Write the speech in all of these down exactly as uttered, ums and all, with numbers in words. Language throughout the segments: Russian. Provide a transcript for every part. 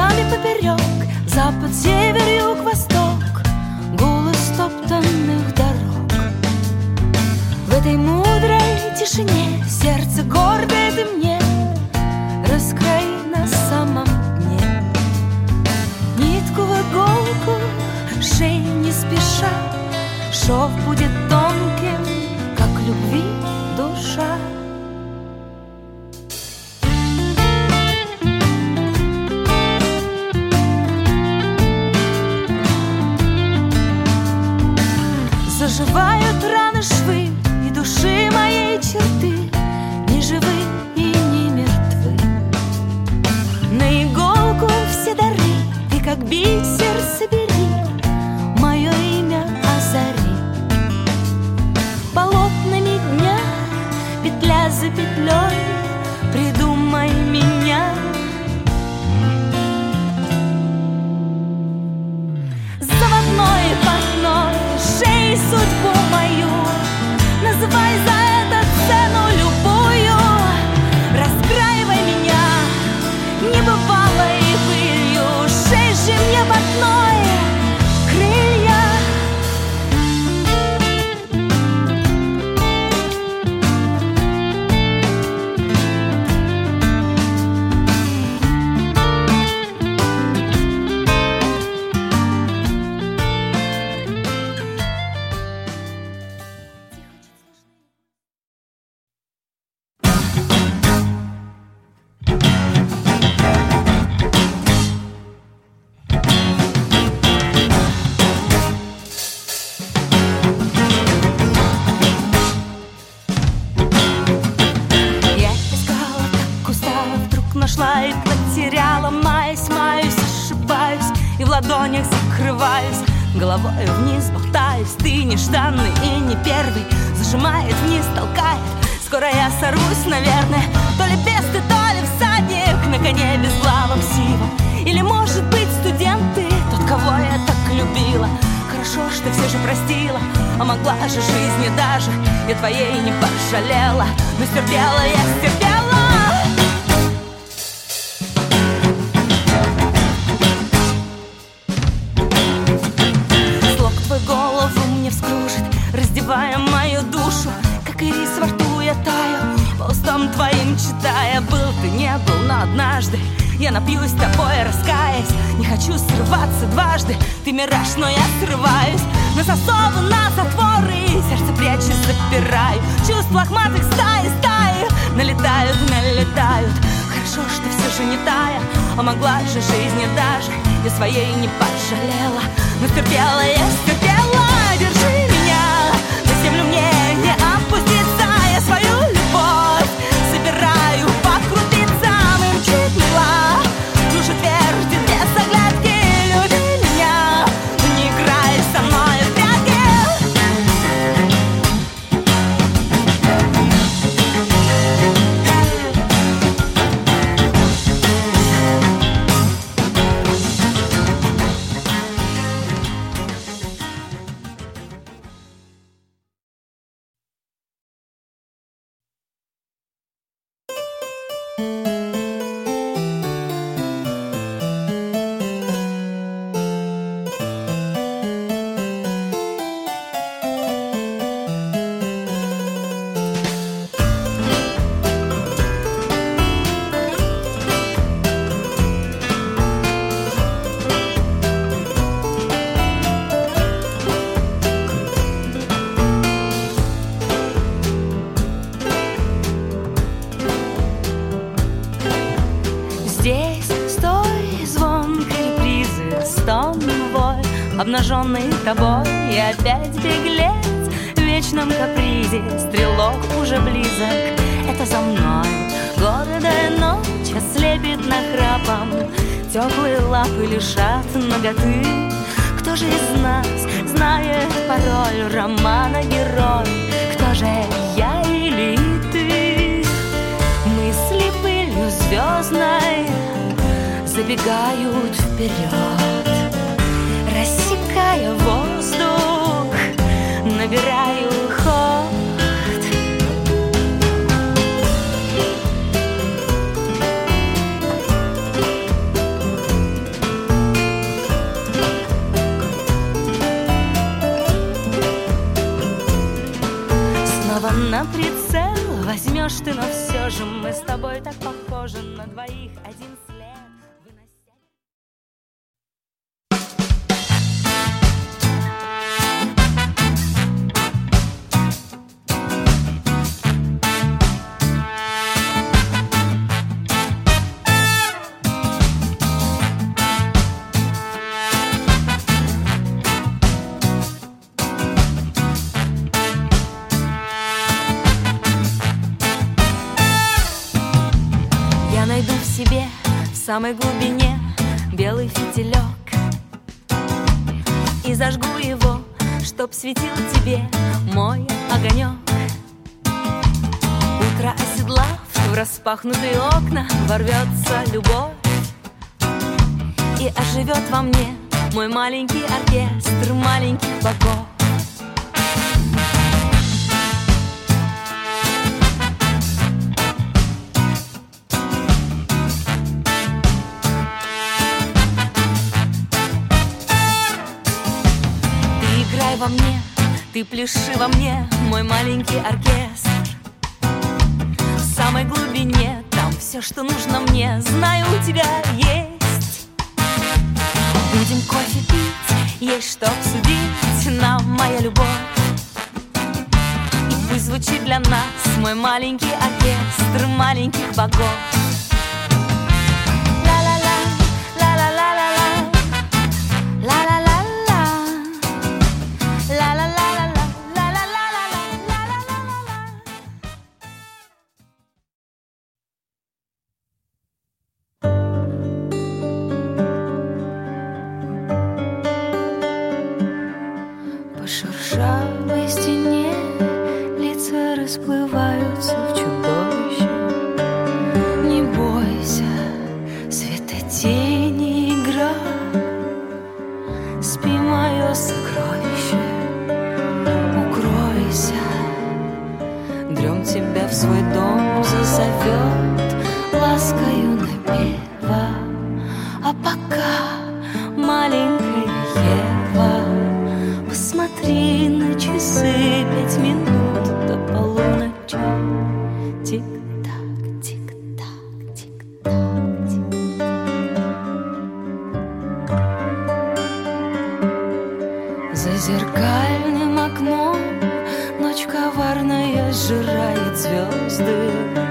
ногами поперек, запад, север, юг, восток, гул истоптанных дорог. В этой мудрой тишине сердце гордое ты мне раскрой на самом дне. Нитку в иголку, шей не спеша, шов будет тонким, как любви душа. Заживают раны, швы и души моей черты, ни живы и не мертвы. На иголку все дары, ты как бисер собери, мое имя озари. Полотнами дня, петля за петлей, придумай меня. Заводной портной, шей судьбу мою, называй за это цену любую. Раскраивай меня небывалой пылью, шей же мне портной крылья. Нашла и потеряла, маюсь, маюсь, ошибаюсь, и в ладонях закрываюсь, головой вниз болтаюсь. Ты нежданный и не первый, зажимает вниз, толкает. Скоро я сорвусь, наверное, то ли бес ты, то ли всадник на коне безглавом сивом. Или, может быть, студент ты, тот, кого я так любила. Хорошо, что все же простила, а могла же жизни даже я твоей не пожалела. Но стерпела я, стерпела. Голову мне вскружит, раздевая мою душу, как и рис во рту я таю, по устам твоим читая. Был ты, не был, но однажды я напьюсь тобой, раскаясь. Не хочу срываться дважды, ты мираж, но я срываюсь на засовы, на затворы, сердце прячу, запираю. Чувств лохматых стаи, стаи налетают, налетают. Хорошо, что все же не тая, а могла же жизни даже я своей не пожалела. Но стерпела я, стерпела. Держи меня, на землю мне не опуститься. Я свою любовь собираю по крупицам, и мчит мила, душа твердит без оглядки. Люби меня, но не играй со мной в прятки. Обнаженный тобой и опять беглец в вечном капризе, стрелок уже близок. Это за мной гордая ночь ослепит нахрапом, теплые лапы лишат наготы. Кто же из нас знает пароль романа герой? Кто же, я или ты? Мысли пылью звездной забегают вперед, рассекая воздух, набираю ход. на прицел возьмешь ты, но все же мы с тобой так похожи на двоих, один след. В самой глубине белый фитилек и зажгу его, чтоб светил тебе мой огонек. Утро оседлав, в распахнутые окна ворвется любовь и оживет во мне мой маленький оркестр маленьких богов. Во мне, ты пляши во мне, мой маленький оркестр. В самой глубине там все, что нужно мне, знаю, у тебя есть. Будем кофе пить, есть что обсудить нам, моя любовь. И пусть звучит для нас мой маленький оркестр маленьких богов. Расплываются в чудовище. Не бойся, светотени игра. Спи, мое сокровище, укройся. Дрем тебя в свой дом зазовет ласкою напева. А пока, маленькая Ева, посмотри на часы, пять минут до полуночи. Тик-так, тик-так, тик-так, тик-так. За зеркальным окном ночь коварная сжирает звезды.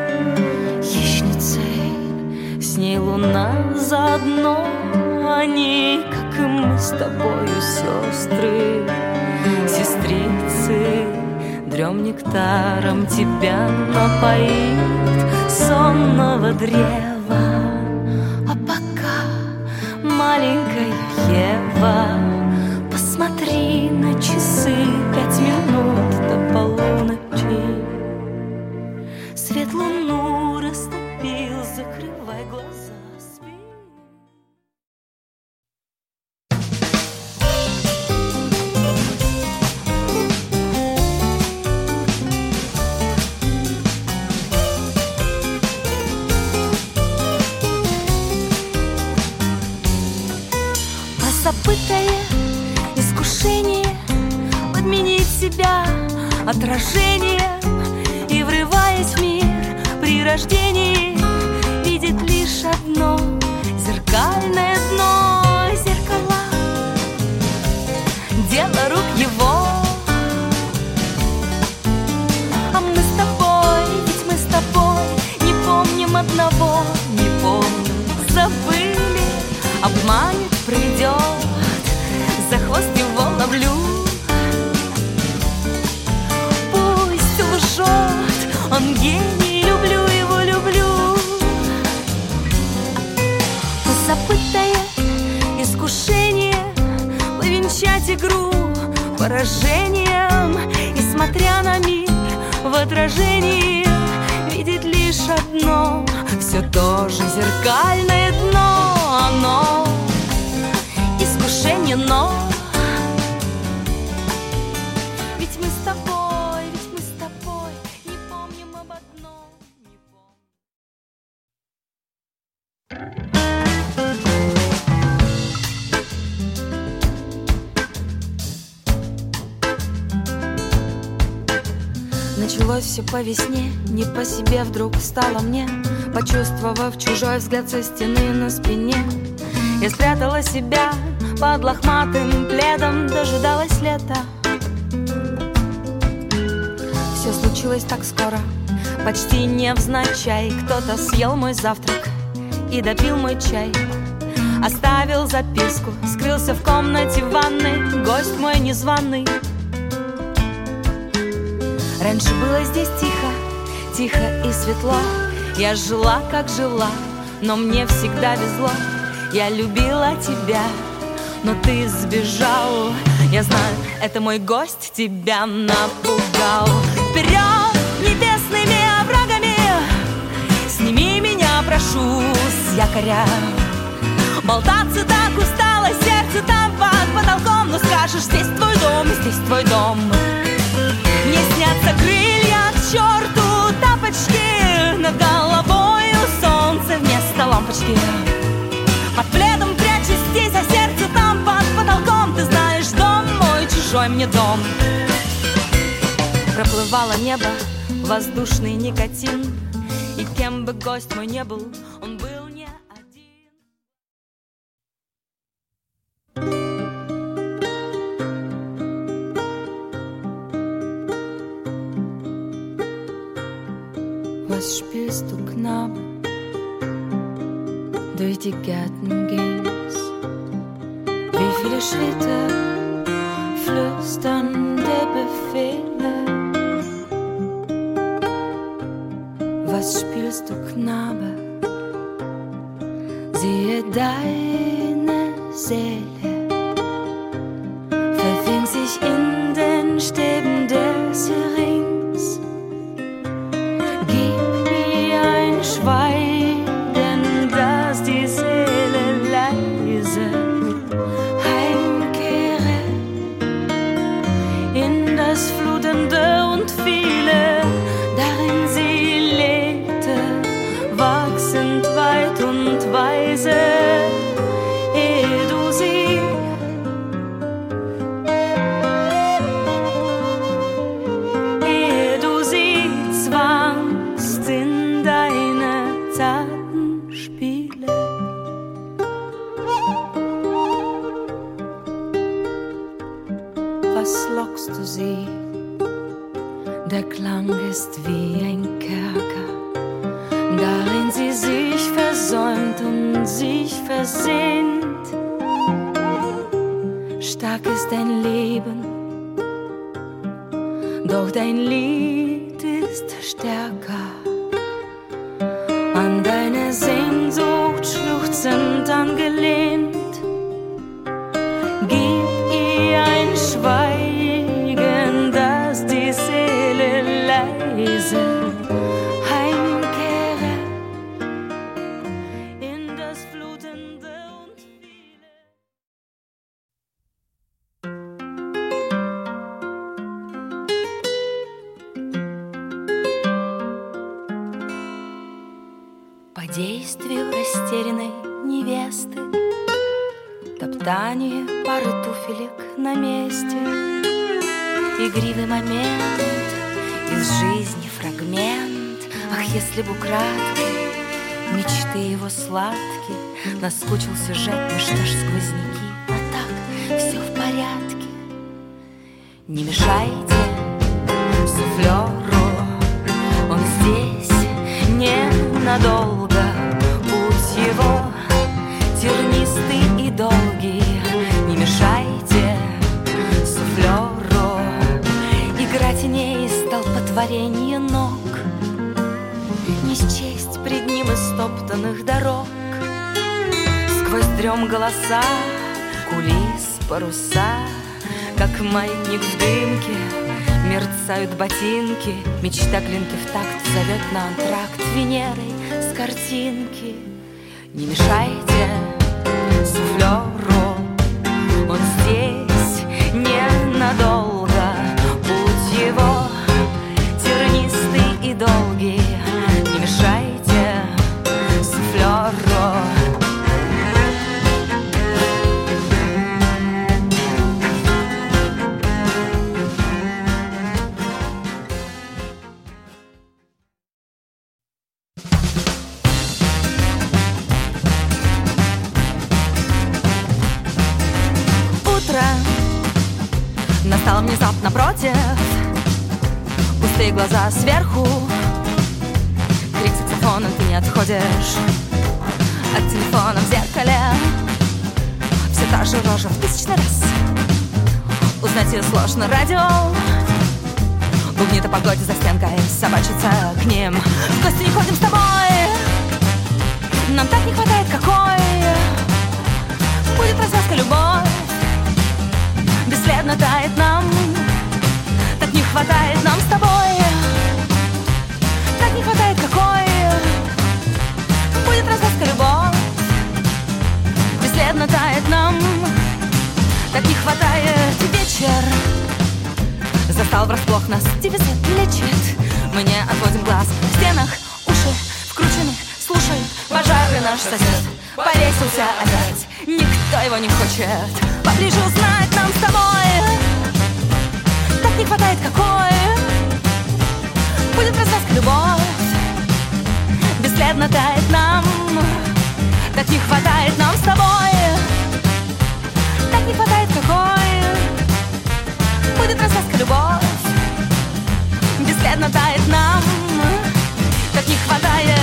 Хищницей, с ней луна заодно. Они, как и мы с тобою, сестры, сестрицы. Дрем нектаром тебя напоит сонного древа. А пока, маленькая Ева, посмотри на часы, пять минут до полуночи. Свет луну растопил, закрывай глаза, спи. Забытое искушение подменить себя отражением и, врываясь в мир при рождении, видит лишь одно зеркальное дно. Зеркала — дело рук его. А мы с тобой, ведь мы с тобой не помним одного, не помним, забыли, обманет, придет. За хвост его ловлю. Пусть лжет, он гений, люблю его, люблю. Забытое искушение повенчать игру поражением. И, смотря на мир в отражении, видит лишь одно, все то же зеркальное дно. Оно искушение, но ведь мы с тобой, ведь мы с тобой не помним об одном, не помним. Началось все по весне, не по себе вдруг стало мне, почувствовав чужой взгляд со стены на спине. Я спрятала себя под лохматым пледом, дожидалась лета. Все случилось так скоро, почти невзначай. Кто-то съел мой завтрак и допил мой чай, оставил записку, скрылся в комнате ванной, гость мой незваный. Раньше было здесь тихо, тихо и светло. Я жила, как жила, но мне всегда везло. Я любила тебя, но ты сбежал. Я знаю, это мой гость тебя напугал. Вперед небесными оврагами, сними меня, прошу, с якоря. Болтаться так устало, сердце там под потолком. Но скажешь, здесь твой дом, здесь твой дом. Мне снятся крылья, к черту тапочки, над головой солнце вместо лампочки. Под пледом прячусь здесь, а сердце там под потолком. Ты знаешь, дом мой, чужой мне дом. Проплывало небо, воздушный никотин, и кем бы гость мой не был, он был не один. Was spielst du, Knabe? Durch die Gärten ging's. Wie viele Schritte, flüsternde Befehle. Was spielst du, Knabe? Siehe deine Seele, verfing sich in den Stäben des Rings. Schweigen, dass die Seele leise heimkehre in das Flutende und viele, darin sie lebte, wachsend weit und weise, ehe du sie ehe du sie zwangst in deine zarten Spiele. Was lockst du sie? Der Klang ist wie ein Kerker, darin sie sich versäumt und sich versehnt. Stark ist dein Leben, doch dein Lied ist stärker. An deine Sehnsucht schluchzend angelehnt, gib ihr ein Schweigen, dass die Seele leise heimkehre in das Flutende und viele. По действию растерянной невесты, топтание пары туфелек на месте, игривый момент, из жизни фрагмент. Ах, если б украдкой мечты его сладкие, наскучил сюжет, ну что ж сквозняки, а так все в порядке. Не мешайте суфлеру, он здесь ненадолго. Путь его тернистый и долгий, не мешайте суфлеру играть теней столпотворение ног, не счесть пред ним истоптанных дорог. Сквозь дрем голоса, кулис, паруса, как маятник в дымке, мерцают ботинки. Мечта клинки в такт зовет на антракт Венерой с картинки. Не мешайте суфлеру, он здесь ненадолго. Путь его тернистый и долгий, не мешайте суфлеру. Настала внезапно против, пустые глаза сверху, крик саксофона, ты не отходишь от телефона в зеркале. Все та же рожа в тысячный раз, узнать ее сложно. Радио бубнит о погоде за стенкой, собачится к ним. В гости не ходим с тобой, нам так не хватает какой. Будет развязка, любовь бесследно тает нам. Так не хватает нам с тобой, так не хватает какой. Будет развязка, любовь бесследно тает нам. Так не хватает. Вечер застал врасплох нас, тебе свет лечит. Мы не отводим глаз, в стенах уши вкручены. Слушай, пожарный наш сосед повесился опять, никто его не хочет поближе узнать нам с тобой. Так не хватает какой. Будет развязка, любовь бесследно тает нам. Так не хватает нам с тобой, так не хватает какой. Будет развязка, любовь бесследно тает нам. Так не хватает.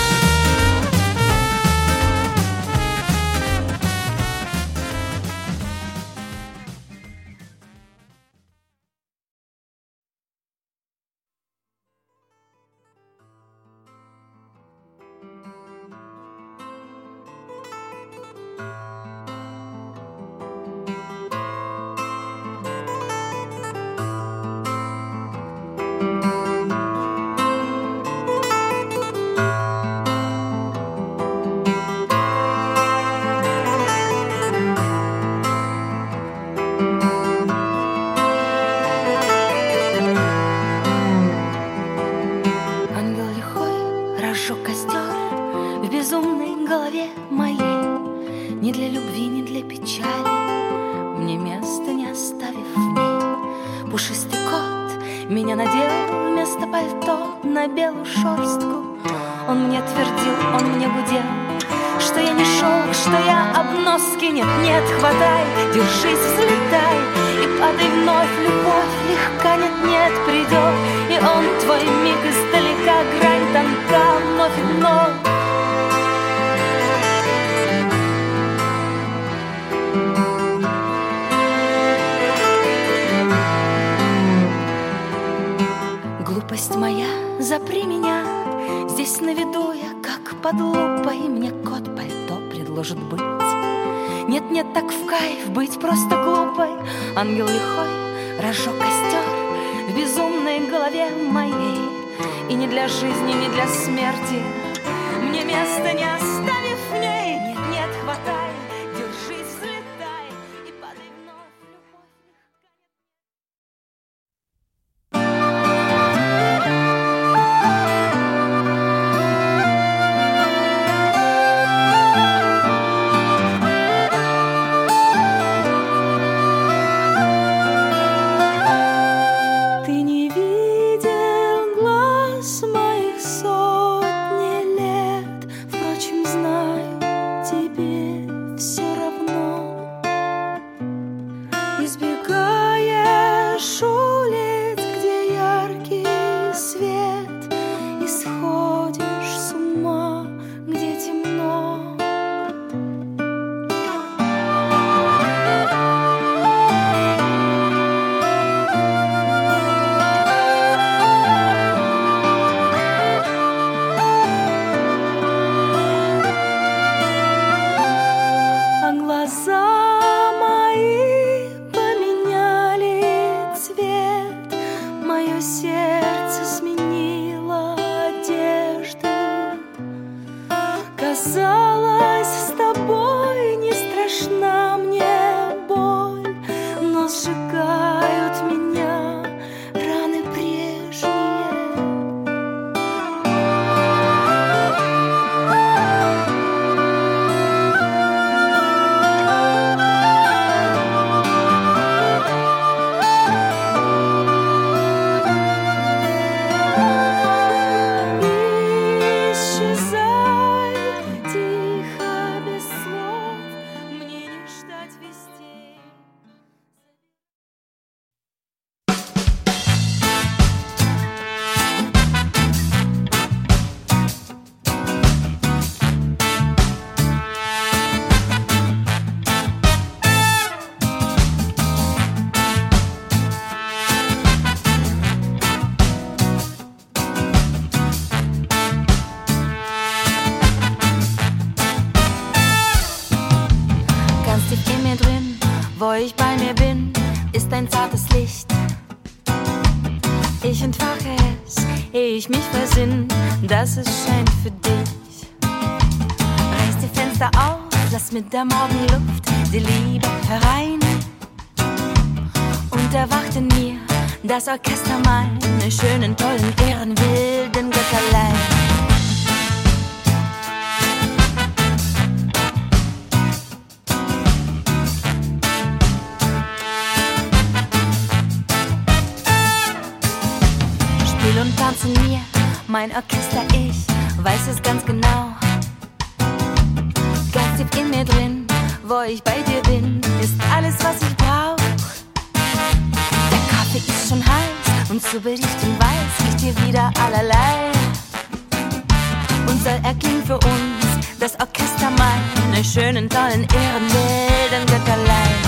Ангел лихой разжег костер в безумной голове моей. И не для жизни, не для смерти мне места не оставив в ней. Нет, нет, хватай, держись, взлетай и падай вновь, любовь. Сотни лет, впрочем, знаю. tief in mir drin, wo ich bei mir bin, ist ein zartes Licht. Ich entfache es, ehe ich mich versinn, dass es scheint für dich. Reiß die Fenster auf, lass mit der Morgenluft die Liebe herein. Und erwacht in mir das Orchester meine schönen, tollen, ehrenwilden Götterlein. Spiel und tanz in mir, mein Orchester, ich weiß es ganz genau. Ganz tief in mir drin, wo ich bei dir bin, ist alles, was ich brauch. Der Kaffee ist schon heiß und zu berichten weiß ich dir wieder allerlei. Und soll erklingen für uns das Orchester meine schönen, tollen, ehrenwilden Götterlein.